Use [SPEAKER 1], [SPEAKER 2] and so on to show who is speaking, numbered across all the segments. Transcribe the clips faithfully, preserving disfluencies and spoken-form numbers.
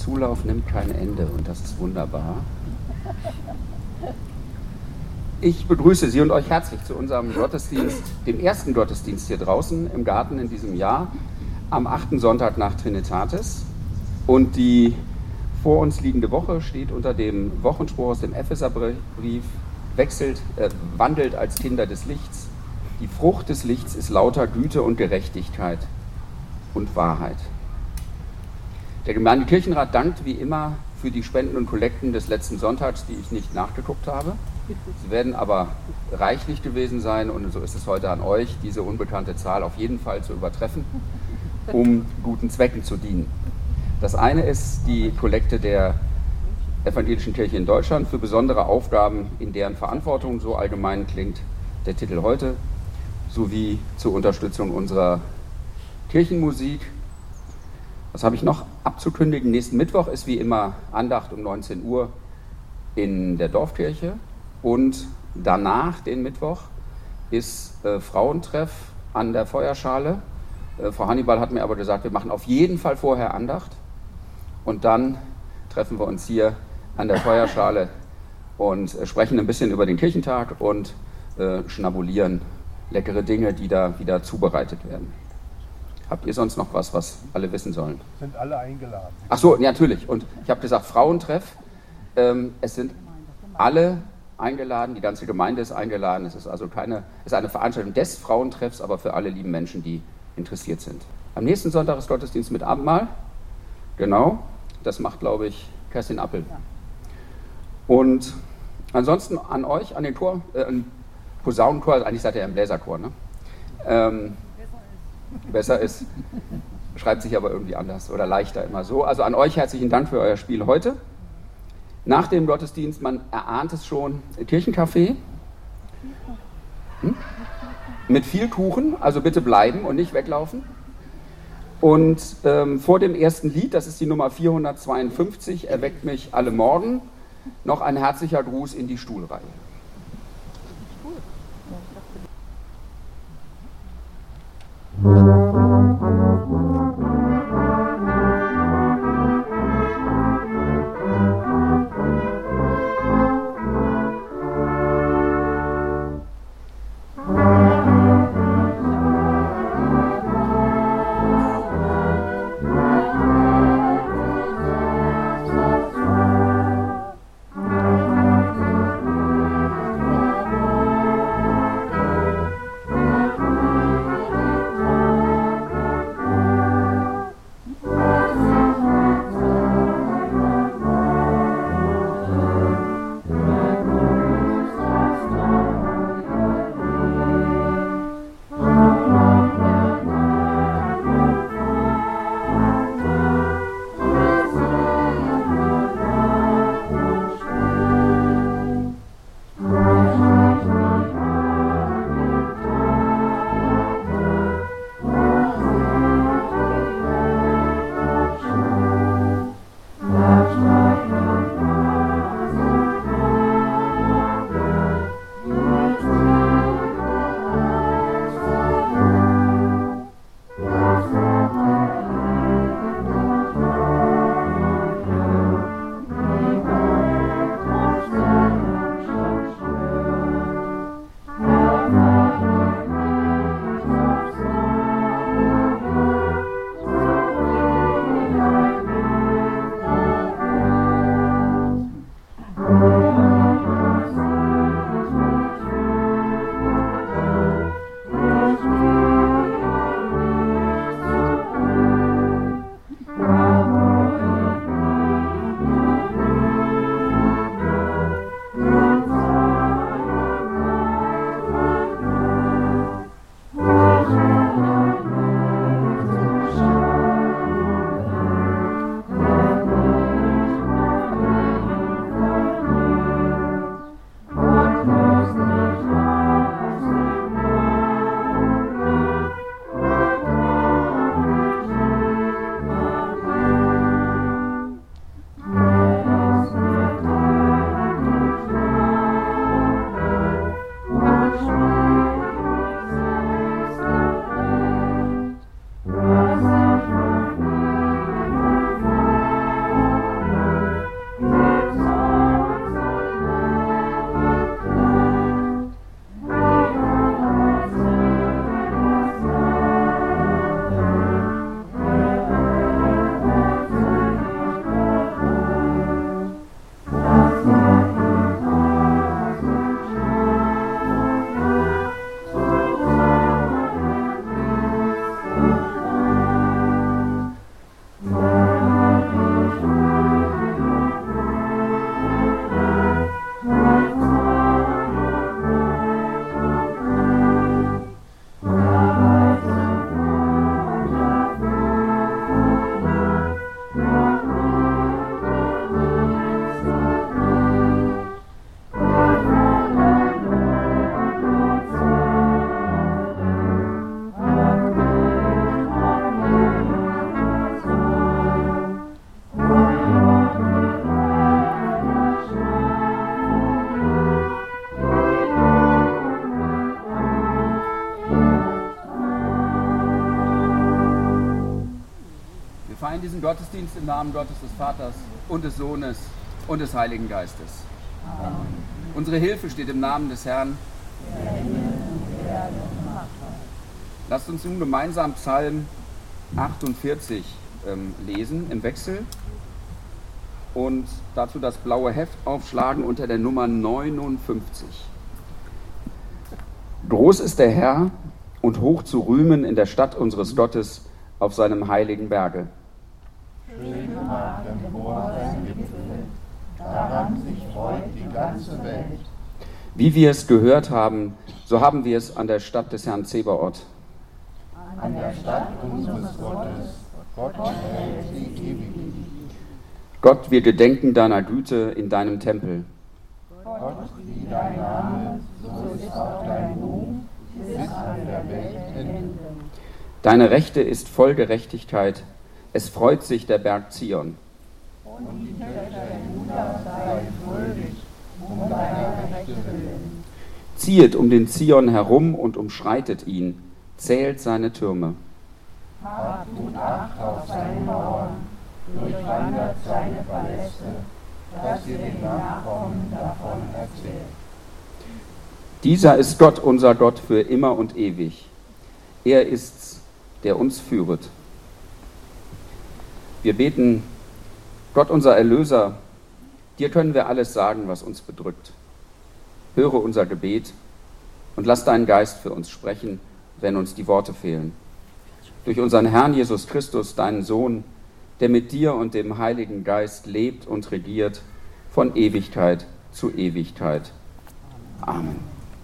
[SPEAKER 1] Zulauf nimmt kein Ende und das ist wunderbar. Ich begrüße Sie und euch herzlich zu unserem Gottesdienst, dem ersten Gottesdienst hier draußen im Garten in diesem Jahr, am achten Sonntag nach Trinitatis. Und die vor uns liegende Woche steht unter dem Wochenspruch aus dem Epheserbrief: wechselt, äh, wandelt als Kinder des Lichts. Die Frucht des Lichts ist lauter Güte und Gerechtigkeit und Wahrheit. Der Gemeindekirchenrat dankt wie immer für die Spenden und Kollekten des letzten Sonntags, die ich nicht nachgeguckt habe. Sie werden aber reichlich gewesen sein und so ist es heute an euch, diese unbekannte Zahl auf jeden Fall zu übertreffen, um guten Zwecken zu dienen. Das eine ist die Kollekte der Evangelischen Kirche in Deutschland für besondere Aufgaben in deren Verantwortung, so allgemein klingt der Titel heute, sowie zur Unterstützung unserer Kirchenmusik. Was habe ich noch abzukündigen? Nächsten Mittwoch ist wie immer Andacht um neunzehn Uhr in der Dorfkirche und danach, den Mittwoch, ist äh, Frauentreff an der Feuerschale. Äh, Frau Hannibal hat mir aber gesagt, wir machen auf jeden Fall vorher Andacht und dann treffen wir uns hier an der Feuerschale und äh, sprechen ein bisschen über den Kirchentag und äh, schnabulieren leckere Dinge, die da wieder zubereitet werden. Habt ihr sonst noch was, was alle wissen sollen?
[SPEAKER 2] Sind alle eingeladen.
[SPEAKER 1] Ach so, ja, natürlich. Und ich habe gesagt, Frauentreff. Ähm, es sind alle eingeladen, die ganze Gemeinde ist eingeladen. Es ist also keine, es ist eine Veranstaltung des Frauentreffs, aber für alle lieben Menschen, die interessiert sind. Am nächsten Sonntag ist Gottesdienst mit Abendmahl. Genau, das macht, glaube ich, Kerstin Appel. Und ansonsten an euch, an den Chor, äh, an Posaunenchor, also eigentlich seid ihr ja im Bläserchor, ne? Ähm, besser ist, schreibt sich aber irgendwie anders oder leichter immer so. Also an euch herzlichen Dank für euer Spiel heute. Nach dem Gottesdienst, man erahnt es schon, Kirchencafé. Hm? Mit viel Kuchen, also bitte bleiben und nicht weglaufen. Und ähm, vor dem ersten Lied, das ist die Nummer vierhundertzweiundfünfzig, erweckt mich alle Morgen, noch ein herzlicher Gruß in die Stuhlreihe. Gottesdienst im Namen Gottes des Vaters und des Sohnes und des Heiligen Geistes. Amen. Unsere Hilfe steht im Namen des Herrn. Lasst uns nun gemeinsam Psalm achtundvierzig ähm, lesen im Wechsel und dazu das blaue Heft aufschlagen unter der Nummer neunundfünfzig. Groß ist der Herr und hoch zu rühmen in der Stadt unseres Gottes auf seinem heiligen Berge.
[SPEAKER 2] Schön mag der Chor sein Gipfel, daran sich freut die ganze Welt.
[SPEAKER 1] Wie wir es gehört haben, so haben wir es an der Stadt des Herrn Zebaoth.
[SPEAKER 2] An der Stadt unseres Gottes, Gott erhält sie ewig.
[SPEAKER 1] Gott, wir gedenken deiner Güte in deinem Tempel.
[SPEAKER 2] Gott, wie dein Name, so ist auch dein Ruhm bis an der Welt Ende.
[SPEAKER 1] Deine Rechte ist voll Gerechtigkeit, es freut sich der Berg Zion.
[SPEAKER 2] Und die Töchter Juda seien fröhlich um deiner Rechte willen.
[SPEAKER 1] Ziehet um den Zion herum und umschreitet ihn, zählt seine Türme.
[SPEAKER 2] Habt gut Acht auf seine Mauern, durchwandert seine Paläste, dass ihr den Nachkommen davon erzählt.
[SPEAKER 1] Dieser ist Gott, unser Gott, für immer und ewig. Er ist's, der uns führet. Wir beten, Gott, unser Erlöser, dir können wir alles sagen, was uns bedrückt. Höre unser Gebet und lass deinen Geist für uns sprechen, wenn uns die Worte fehlen. Durch unseren Herrn Jesus Christus, deinen Sohn, der mit dir und dem Heiligen Geist lebt und regiert, von Ewigkeit zu Ewigkeit. Amen.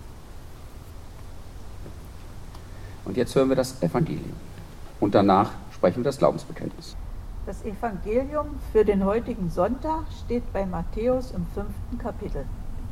[SPEAKER 1] Und jetzt hören wir das Evangelium. Und danach sprechen wir das Glaubensbekenntnis.
[SPEAKER 3] Das Evangelium für den heutigen Sonntag steht bei Matthäus im fünften Kapitel.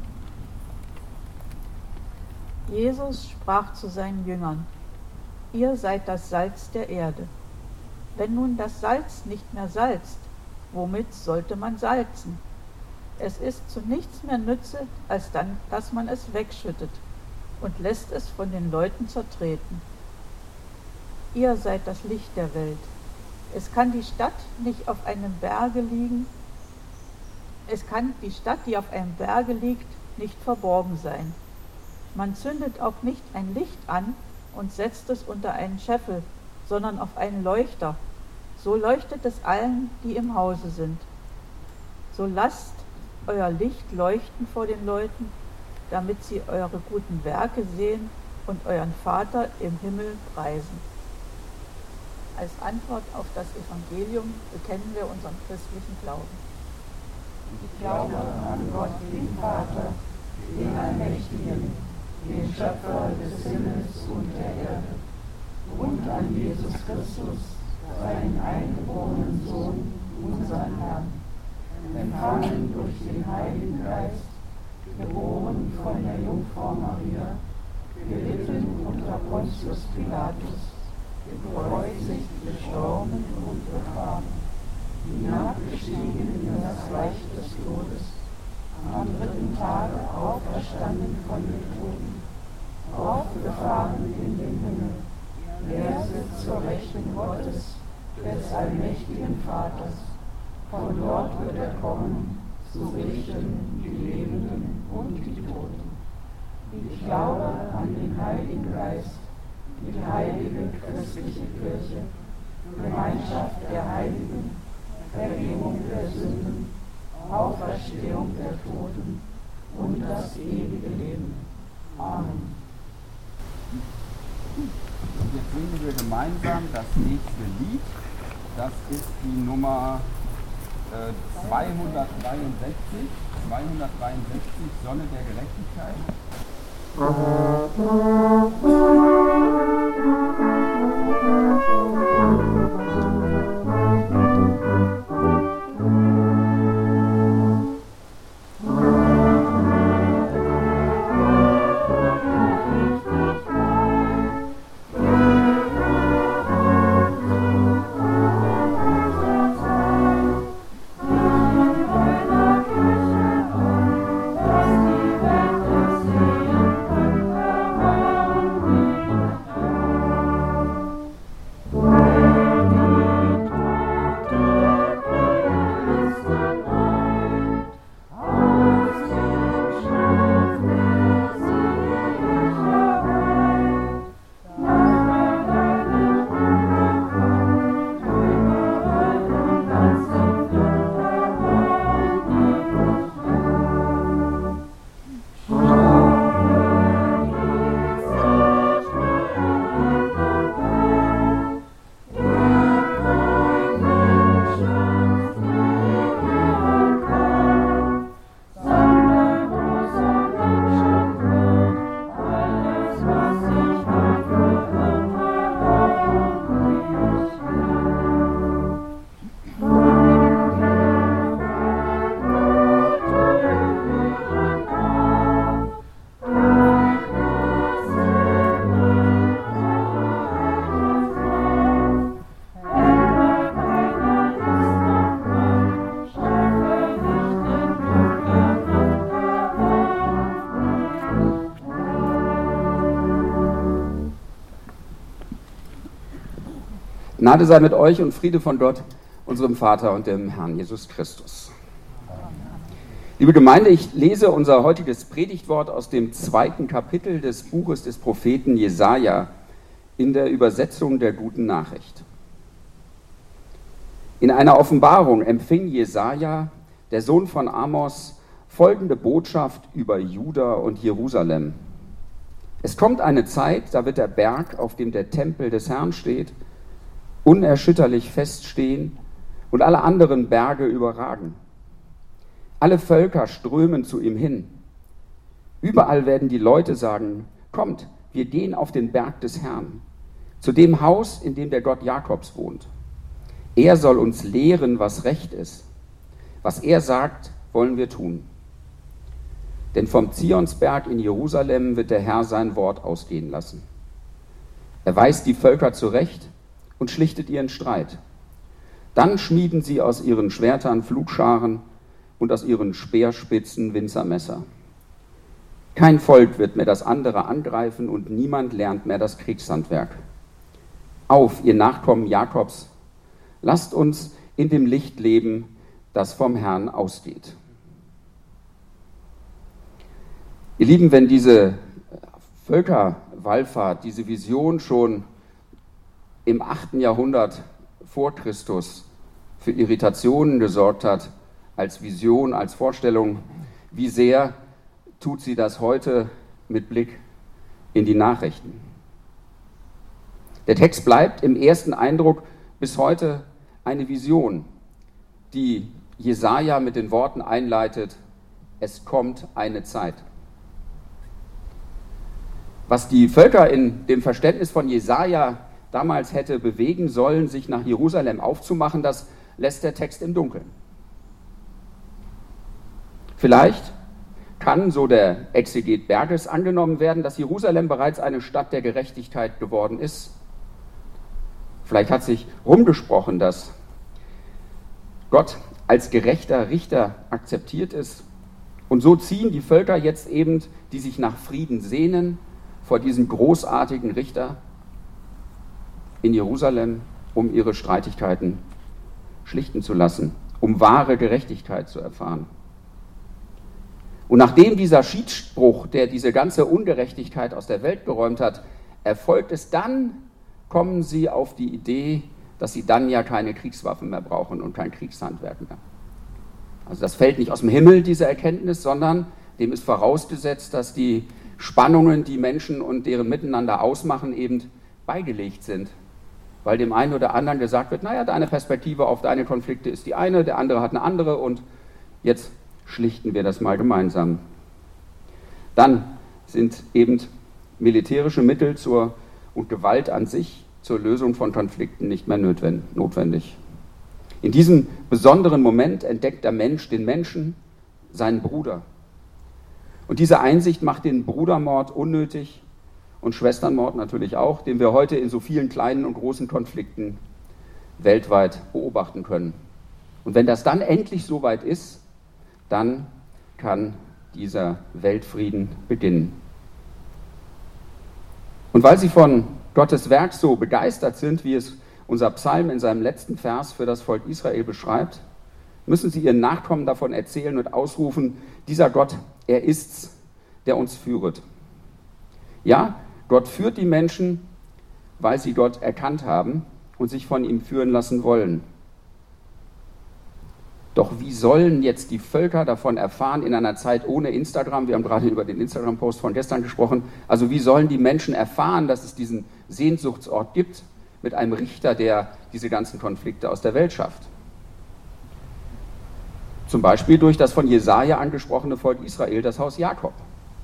[SPEAKER 3] Jesus sprach zu seinen Jüngern: Ihr seid das Salz der Erde. Wenn nun das Salz nicht mehr salzt, womit sollte man salzen? Es ist zu nichts mehr Nütze, als dann, dass man es wegschüttet und lässt es von den Leuten zertreten. Ihr seid das Licht der Welt. Es kann die Stadt nicht auf einem Berge liegen, es kann die Stadt, die auf einem Berge liegt, nicht verborgen sein. Man zündet auch nicht ein Licht an und setzt es unter einen Scheffel, sondern auf einen Leuchter. So leuchtet es allen, die im Hause sind. So lasst euer Licht leuchten vor den Leuten, damit sie eure guten Werke sehen und euren Vater im Himmel preisen. Als Antwort auf das Evangelium bekennen wir unseren christlichen Glauben.
[SPEAKER 2] Ich glaube an Gott, den Vater, den Allmächtigen, den Schöpfer des Himmels und der Erde, und an Jesus Christus, seinen eingeborenen Sohn, unseren Herrn, empfangen durch den Heiligen Geist, geboren von der Jungfrau Maria, gelitten unter Pontius Pilatus, gekreuzigt, gestorben und begraben, hinabgestiegen in das Reich des Todes, am dritten Tage auferstanden von den Toten, aufgefahren in den Himmel, er sitzt zur Rechten Gottes, des allmächtigen Vaters, von dort wird er kommen, zu richten die Lebenden und die Toten. Ich glaube an den Heiligen Geist, die heilige christliche Kirche, Gemeinschaft der Heiligen, Vergebung der Sünden, Auferstehung der Toten und das ewige Leben. Amen.
[SPEAKER 1] Und jetzt singen wir gemeinsam das nächste Lied. Das ist die Nummer äh, zweihundertdreiundsechzig. zweihundertdreiundsechzig, Sonne der Gerechtigkeit.
[SPEAKER 2] Dass die Welt es sehen könnte,
[SPEAKER 1] Gnade sei mit euch und Friede von Gott, unserem Vater und dem Herrn Jesus Christus. Liebe Gemeinde, ich lese unser heutiges Predigtwort aus dem zweiten Kapitel des Buches des Propheten Jesaja in der Übersetzung der Guten Nachricht. In einer Offenbarung empfing Jesaja, der Sohn von Amos, folgende Botschaft über Juda und Jerusalem. Es kommt eine Zeit, da wird der Berg, auf dem der Tempel des Herrn steht, unerschütterlich feststehen und alle anderen Berge überragen. Alle Völker strömen zu ihm hin. Überall werden die Leute sagen, kommt, wir gehen auf den Berg des Herrn, zu dem Haus, in dem der Gott Jakobs wohnt. Er soll uns lehren, was recht ist. Was er sagt, wollen wir tun. Denn vom Zionsberg in Jerusalem wird der Herr sein Wort ausgehen lassen. Er weist die Völker zurecht und schlichtet ihren Streit. Dann schmieden sie aus ihren Schwertern Pflugscharen und aus ihren Speerspitzen Winzermesser. Kein Volk wird mehr das andere angreifen und niemand lernt mehr das Kriegshandwerk. Auf, ihr Nachkommen Jakobs, lasst uns in dem Licht leben, das vom Herrn ausgeht. Ihr Lieben, wenn diese Völkerwallfahrt, diese Vision schon im achten Jahrhundert vor Christus für Irritationen gesorgt hat, als Vision, als Vorstellung, wie sehr tut sie das heute mit Blick in die Nachrichten? Der Text bleibt im ersten Eindruck bis heute eine Vision, die Jesaja mit den Worten einleitet: Es kommt eine Zeit. Was die Völker in dem Verständnis von Jesaja damals hätte bewegen sollen, sich nach Jerusalem aufzumachen, das lässt der Text im Dunkeln. Vielleicht kann, so der Exeget Berges, angenommen werden, dass Jerusalem bereits eine Stadt der Gerechtigkeit geworden ist. Vielleicht hat sich rumgesprochen, dass Gott als gerechter Richter akzeptiert ist. Und so ziehen die Völker jetzt eben, die sich nach Frieden sehnen, vor diesen großartigen Richter in Jerusalem, um ihre Streitigkeiten schlichten zu lassen, um wahre Gerechtigkeit zu erfahren. Und nachdem dieser Schiedsspruch, der diese ganze Ungerechtigkeit aus der Welt geräumt hat, erfolgt es, dann kommen sie auf die Idee, dass sie dann ja keine Kriegswaffen mehr brauchen und kein Kriegshandwerk mehr. Also das fällt nicht aus dem Himmel, diese Erkenntnis, sondern dem ist vorausgesetzt, dass die Spannungen, die Menschen und deren Miteinander ausmachen, eben beigelegt sind. Weil dem einen oder anderen gesagt wird, naja, deine Perspektive auf deine Konflikte ist die eine, der andere hat eine andere und jetzt schlichten wir das mal gemeinsam. Dann sind eben militärische Mittel zur, und Gewalt an sich zur Lösung von Konflikten nicht mehr notwendig. In diesem besonderen Moment entdeckt der Mensch den Menschen, seinen Bruder. Und diese Einsicht macht den Brudermord unnötig und Schwesternmord natürlich auch, den wir heute in so vielen kleinen und großen Konflikten weltweit beobachten können. Und wenn das dann endlich soweit ist, dann kann dieser Weltfrieden beginnen. Und weil sie von Gottes Werk so begeistert sind, wie es unser Psalm in seinem letzten Vers für das Volk Israel beschreibt, müssen sie ihren Nachkommen davon erzählen und ausrufen: Dieser Gott, er ist's, der uns führet. Ja, Gott führt die Menschen, weil sie Gott erkannt haben und sich von ihm führen lassen wollen. Doch wie sollen jetzt die Völker davon erfahren in einer Zeit ohne Instagram? Wir haben gerade über den Instagram-Post von gestern gesprochen. Also wie sollen die Menschen erfahren, dass es diesen Sehnsuchtsort gibt mit einem Richter, der diese ganzen Konflikte aus der Welt schafft? Zum Beispiel durch das von Jesaja angesprochene Volk Israel, das Haus Jakob.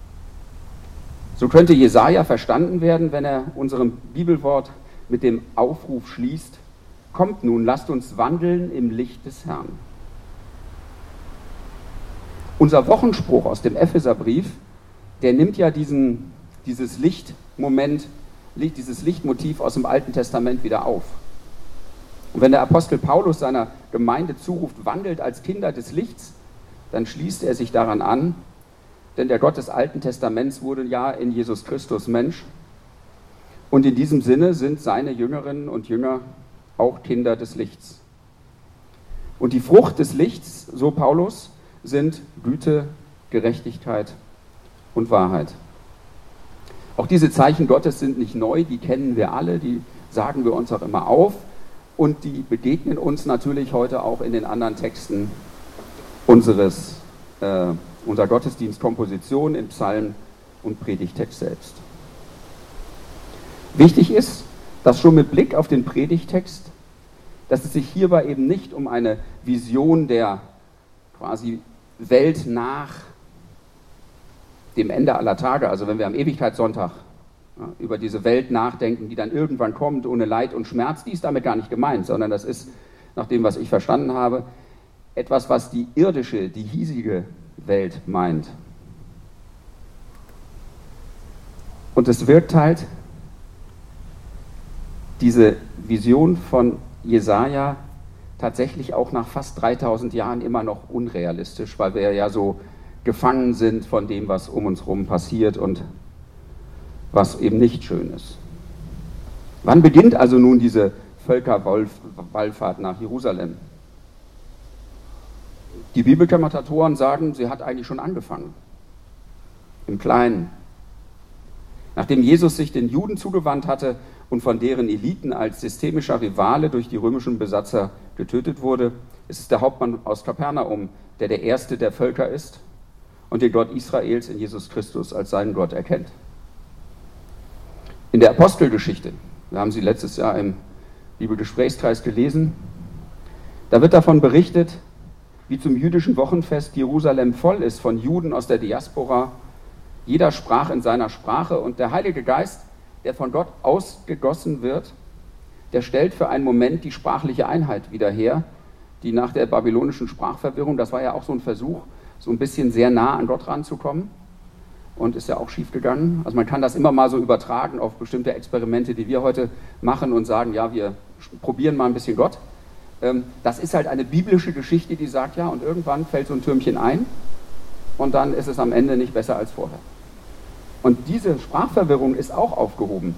[SPEAKER 1] So könnte Jesaja verstanden werden, wenn er unserem Bibelwort mit dem Aufruf schließt: Kommt nun, lasst uns wandeln im Licht des Herrn. Unser Wochenspruch aus dem Epheserbrief, der nimmt ja diesen, dieses Lichtmoment, dieses Lichtmotiv aus dem Alten Testament wieder auf. Und wenn der Apostel Paulus seiner Gemeinde zuruft, wandelt als Kinder des Lichts, dann schließt er sich daran an, denn der Gott des Alten Testaments wurde ja in Jesus Christus Mensch. Und in diesem Sinne sind seine Jüngerinnen und Jünger auch Kinder des Lichts. Und die Frucht des Lichts, so Paulus, sind Güte, Gerechtigkeit und Wahrheit. Auch diese Zeichen Gottes sind nicht neu, die kennen wir alle, die sagen wir uns auch immer auf und die begegnen uns natürlich heute auch in den anderen Texten unseres, äh, unserer Gottesdienstkomposition im Psalm und Predigtext selbst. Wichtig ist, dass schon mit Blick auf den Predigtext, dass es sich hierbei eben nicht um eine Vision der quasi Welt nach dem Ende aller Tage, also wenn wir am Ewigkeitssonntag ja, über diese Welt nachdenken, die dann irgendwann kommt, ohne Leid und Schmerz, die ist damit gar nicht gemeint, sondern das ist, nach dem, was ich verstanden habe, etwas, was die irdische, die hiesige Welt meint. Und es wirkt halt, diese Vision von Jesaja tatsächlich auch nach fast dreitausend Jahren immer noch unrealistisch, weil wir ja so gefangen sind von dem, was um uns herum passiert und was eben nicht schön ist. Wann beginnt also nun diese Völkerwallfahrt nach Jerusalem? Die Bibelkommentatoren sagen, sie hat eigentlich schon angefangen, im Kleinen. Nachdem Jesus sich den Juden zugewandt hatte und von deren Eliten als systemischer Rivale durch die römischen Besatzer getötet wurde, ist es der Hauptmann aus Kapernaum, der der Erste der Völker ist und den Gott Israels in Jesus Christus als seinen Gott erkennt. In der Apostelgeschichte, wir haben sie letztes Jahr im Bibelgesprächskreis gelesen, da wird davon berichtet, wie zum jüdischen Wochenfest Jerusalem voll ist von Juden aus der Diaspora. Jeder sprach in seiner Sprache und der Heilige Geist, der von Gott ausgegossen wird, der stellt für einen Moment die sprachliche Einheit wieder her, die nach der babylonischen Sprachverwirrung, das war ja auch so ein Versuch, so ein bisschen sehr nah an Gott ranzukommen und ist ja auch schief gegangen. Also man kann das immer mal so übertragen auf bestimmte Experimente, die wir heute machen und sagen, ja, wir probieren mal ein bisschen Gott. Das ist halt eine biblische Geschichte, die sagt, ja, und irgendwann fällt so ein Türmchen ein und dann ist es am Ende nicht besser als vorher. Und diese Sprachverwirrung ist auch aufgehoben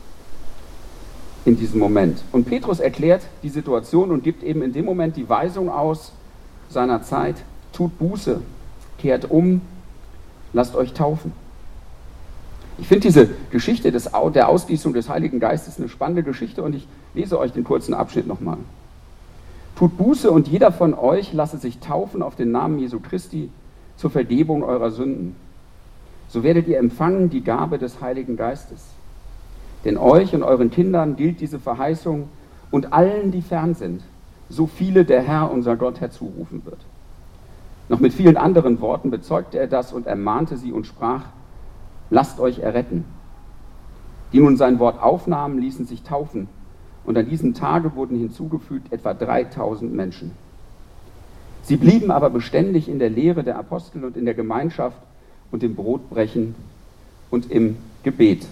[SPEAKER 1] in diesem Moment. Und Petrus erklärt die Situation und gibt eben in dem Moment die Weisung aus seiner Zeit, tut Buße, kehrt um, lasst euch taufen. Ich finde diese Geschichte des, der Ausgießung des Heiligen Geistes eine spannende Geschichte und ich lese euch den kurzen Abschnitt nochmal. Tut Buße und jeder von euch lasse sich taufen auf den Namen Jesu Christi zur Vergebung eurer Sünden. So werdet ihr empfangen die Gabe des Heiligen Geistes. Denn euch und euren Kindern gilt diese Verheißung und allen, die fern sind, so viele der Herr, unser Gott, herzurufen wird. Noch mit vielen anderen Worten bezeugte er das und ermahnte sie und sprach, lasst euch erretten. Die nun sein Wort aufnahmen, ließen sich taufen. Und an diesem Tage wurden hinzugefügt etwa dreitausend Menschen. Sie blieben aber beständig in der Lehre der Apostel und in der Gemeinschaft und im Brotbrechen und im Gebet.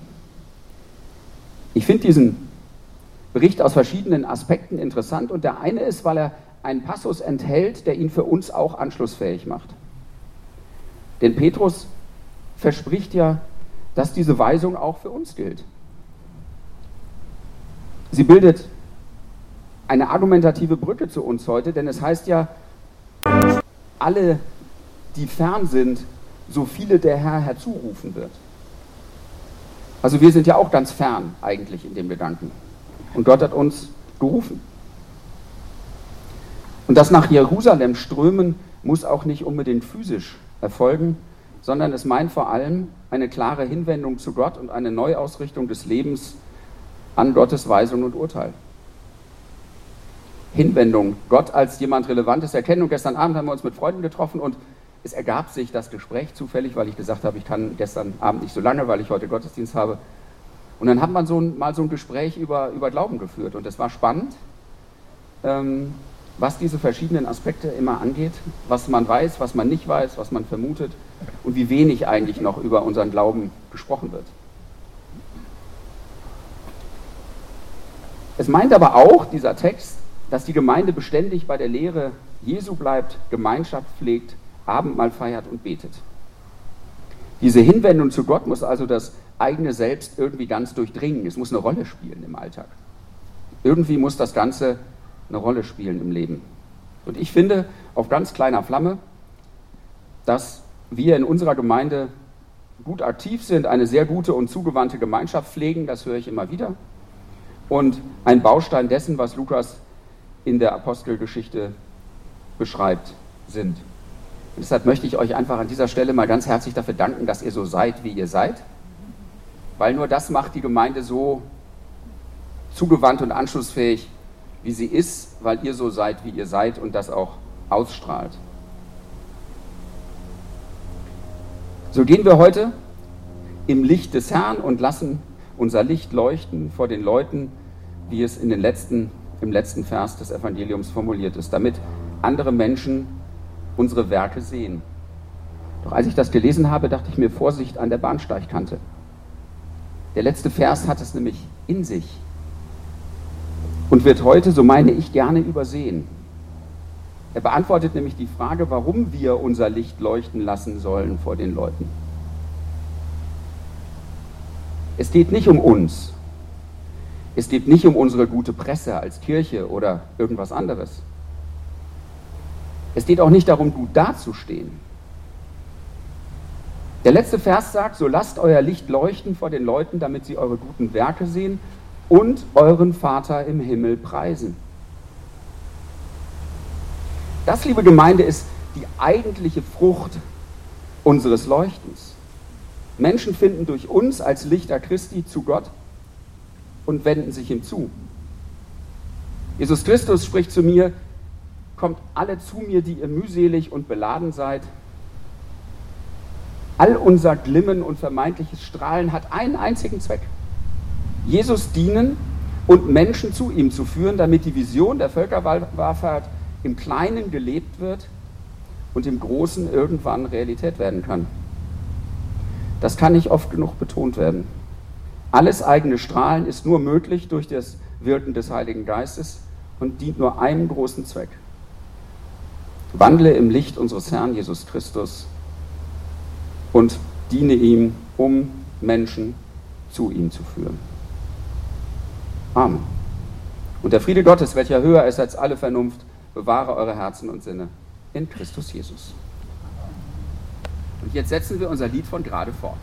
[SPEAKER 1] Ich finde diesen Bericht aus verschiedenen Aspekten interessant und der eine ist, weil er einen Passus enthält, der ihn für uns auch anschlussfähig macht. Denn Petrus verspricht ja, dass diese Weisung auch für uns gilt. Sie bildet eine argumentative Brücke zu uns heute, denn es heißt ja, alle, die fern sind, so viele der Herr herzurufen wird. Also wir sind ja auch ganz fern eigentlich in dem Gedanken. Und Gott hat uns gerufen. Und das nach Jerusalem strömen muss auch nicht unbedingt physisch erfolgen, sondern es meint vor allem eine klare Hinwendung zu Gott und eine Neuausrichtung des Lebens an Gottes Weisung und Urteil. Hinwendung, Gott als jemand Relevantes erkennen. Und gestern Abend haben wir uns mit Freunden getroffen und es ergab sich das Gespräch zufällig, weil ich gesagt habe, ich kann gestern Abend nicht so lange, weil ich heute Gottesdienst habe. Und dann hat man so ein, mal so ein Gespräch über, über Glauben geführt und es war spannend, ähm, was diese verschiedenen Aspekte immer angeht, was man weiß, was man nicht weiß, was man vermutet und wie wenig eigentlich noch über unseren Glauben gesprochen wird. Es meint aber auch, dieser Text, dass die Gemeinde beständig bei der Lehre Jesu bleibt, Gemeinschaft pflegt, Abendmahl feiert und betet. Diese Hinwendung zu Gott muss also das eigene Selbst irgendwie ganz durchdringen. Es muss eine Rolle spielen im Alltag. Irgendwie muss das Ganze eine Rolle spielen im Leben. Und ich finde, auf ganz kleiner Flamme, dass wir in unserer Gemeinde gut aktiv sind, eine sehr gute und zugewandte Gemeinschaft pflegen, das höre ich immer wieder. Und ein Baustein dessen, was Lukas in der Apostelgeschichte beschreibt, sind. Und deshalb möchte ich euch einfach an dieser Stelle mal ganz herzlich dafür danken, dass ihr so seid, wie ihr seid, weil nur das macht die Gemeinde so zugewandt und anschlussfähig, wie sie ist, weil ihr so seid, wie ihr seid und das auch ausstrahlt. So gehen wir heute im Licht des Herrn und lassen unser Licht leuchten vor den Leuten, wie es in den letzten, im letzten Vers des Evangeliums formuliert ist, damit andere Menschen unsere Werke sehen. Doch als ich das gelesen habe, dachte ich mir, Vorsicht an der Bahnsteigkante. Der letzte Vers hat es nämlich in sich und wird heute, so meine ich, gerne übersehen. Er beantwortet nämlich die Frage, warum wir unser Licht leuchten lassen sollen vor den Leuten. Es geht nicht um uns. Es geht nicht um unsere gute Presse als Kirche oder irgendwas anderes. Es geht auch nicht darum, gut dazustehen. Der letzte Vers sagt, so lasst euer Licht leuchten vor den Leuten, damit sie eure guten Werke sehen und euren Vater im Himmel preisen. Das, liebe Gemeinde, ist die eigentliche Frucht unseres Leuchtens. Menschen finden durch uns als Lichter Christi zu Gott und wenden sich ihm zu. Jesus Christus spricht zu mir, kommt alle zu mir, die ihr mühselig und beladen seid. All unser Glimmen und vermeintliches Strahlen hat einen einzigen Zweck. Jesus dienen und Menschen zu ihm zu führen, damit die Vision der Völkerwallfahrt im Kleinen gelebt wird und im Großen irgendwann Realität werden kann. Das kann nicht oft genug betont werden. Alles eigene Strahlen ist nur möglich durch das Wirken des Heiligen Geistes und dient nur einem großen Zweck. Wandle im Licht unseres Herrn Jesus Christus und diene ihm, um Menschen zu ihm zu führen. Amen. Und der Friede Gottes, welcher höher ist als alle Vernunft, bewahre eure Herzen und Sinne in Christus Jesus. Und jetzt setzen wir unser Lied von gerade fort.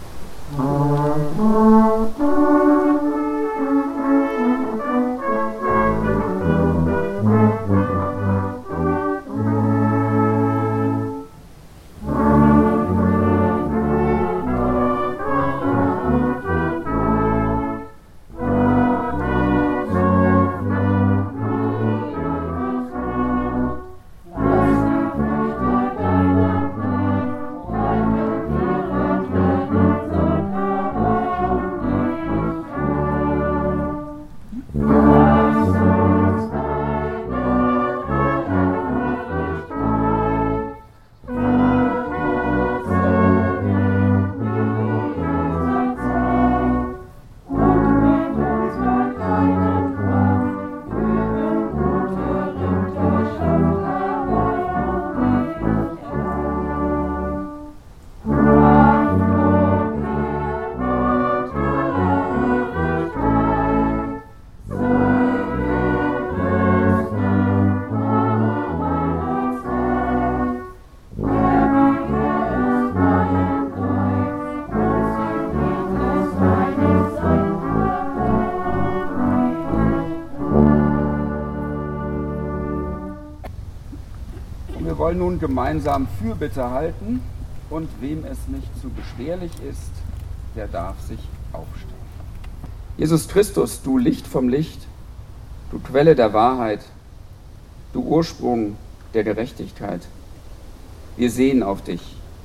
[SPEAKER 1] Wir wollen nun gemeinsam Fürbitte halten und wem es nicht zu beschwerlich ist, der darf sich aufstehen. Jesus Christus, du Licht vom Licht, du Quelle der Wahrheit, du Ursprung der Gerechtigkeit, wir sehen auf dich.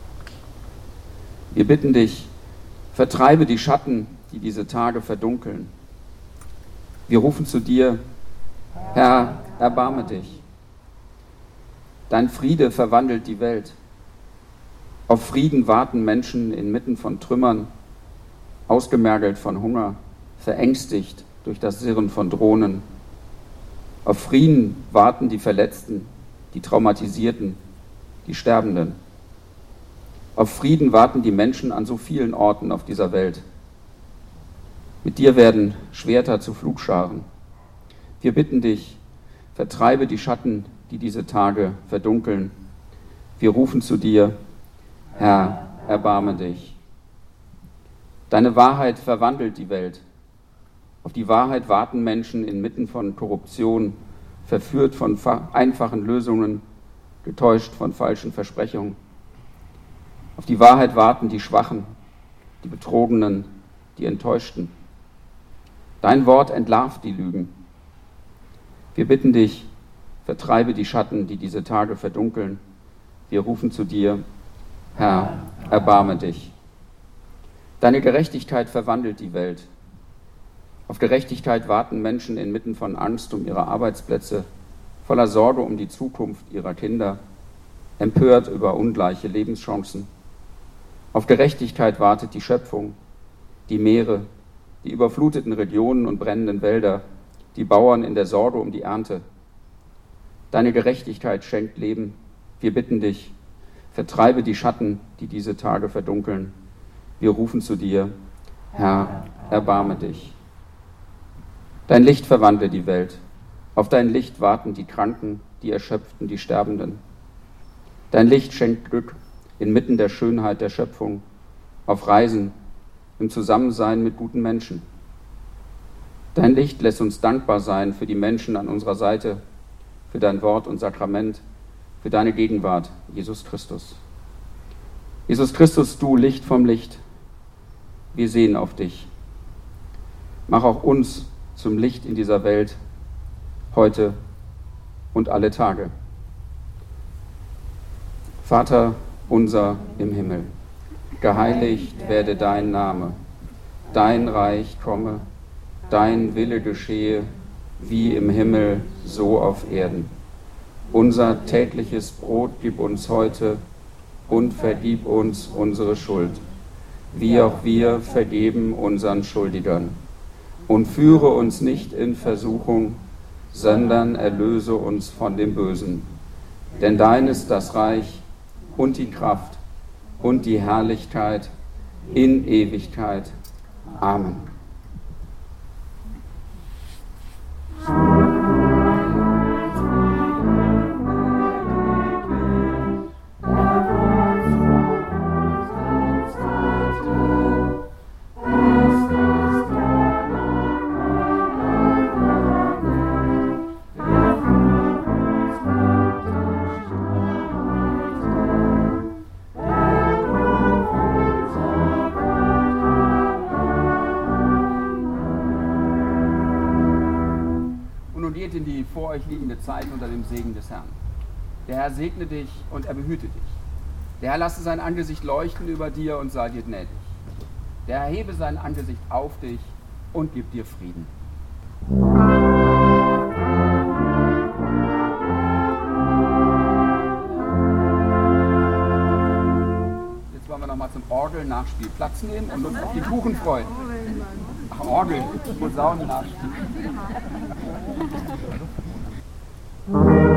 [SPEAKER 1] Wir bitten dich, vertreibe die Schatten, die diese Tage verdunkeln. Wir rufen zu dir, Herr, erbarme dich. Dein Friede verwandelt die Welt. Auf Frieden warten Menschen inmitten von Trümmern, ausgemergelt von Hunger, verängstigt durch das Sirren von Drohnen. Auf Frieden warten die Verletzten, die Traumatisierten, die Sterbenden. Auf Frieden warten die Menschen an so vielen Orten auf dieser Welt. Mit dir werden Schwerter zu Pflugscharen, Wir bitten dich, vertreibe die Schatten, die diese Tage verdunkeln. Wir rufen zu dir, Herr, erbarme dich. Deine Wahrheit verwandelt die Welt. Auf die Wahrheit warten Menschen inmitten von Korruption, verführt von einfachen Lösungen, getäuscht von falschen Versprechungen. Auf die Wahrheit warten die Schwachen, die Betrogenen, die Enttäuschten. Dein Wort entlarvt die Lügen. Wir bitten dich, vertreibe die Schatten, die diese Tage verdunkeln. Wir rufen zu dir, Herr, erbarme dich. Deine Gerechtigkeit verwandelt die Welt. Auf Gerechtigkeit warten Menschen inmitten von Angst um ihre Arbeitsplätze, voller Sorge um die Zukunft ihrer Kinder, empört über ungleiche Lebenschancen. Auf Gerechtigkeit wartet die Schöpfung, die Meere, die überfluteten Regionen und brennenden Wälder, die Bauern in der Sorge um die Ernte. Deine Gerechtigkeit schenkt Leben. Wir bitten dich, vertreibe die Schatten, die diese Tage verdunkeln. Wir rufen zu dir, Herr, erbarme dich. Dein Licht verwandle die Welt. Auf dein Licht warten die Kranken, die Erschöpften, die Sterbenden. Dein Licht schenkt Glück inmitten der Schönheit der Schöpfung, auf Reisen, im Zusammensein mit guten Menschen. Dein Licht lässt uns dankbar sein für die Menschen an unserer Seite, für dein Wort und Sakrament, für deine Gegenwart, Jesus Christus. Jesus Christus, du Licht vom Licht, wir sehen auf dich. Mach auch uns zum Licht in dieser Welt, heute und alle Tage. Vater unser im Himmel, geheiligt werde dein Name, dein Reich komme, dein Wille geschehe, wie im Himmel, so auf Erden. Unser tägliches Brot gib uns heute und vergib uns unsere Schuld, wie auch wir vergeben unseren Schuldigern. Und führe uns nicht in Versuchung, sondern erlöse uns von dem Bösen. Denn dein ist das Reich und die Kraft und die Herrlichkeit in Ewigkeit. Amen. In die vor euch liegende Zeit unter dem Segen des Herrn. Der Herr segne dich und er behüte dich. Der Herr lasse sein Angesicht leuchten über dir und sei dir gnädig. Der Herr hebe sein Angesicht auf dich und gib dir Frieden. Jetzt wollen wir nochmal zum Orgel-Nachspiel Platz nehmen und uns auf die Kuchen freuen. Ach, Orgel, Posaunen-Nachspiel.